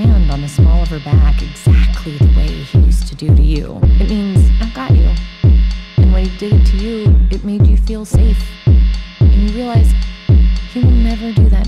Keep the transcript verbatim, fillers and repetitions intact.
hand on the small of her back exactly the way he used to do to you. It means, I've got you. And when he did it to you, it made you feel safe. And you realize he will never do that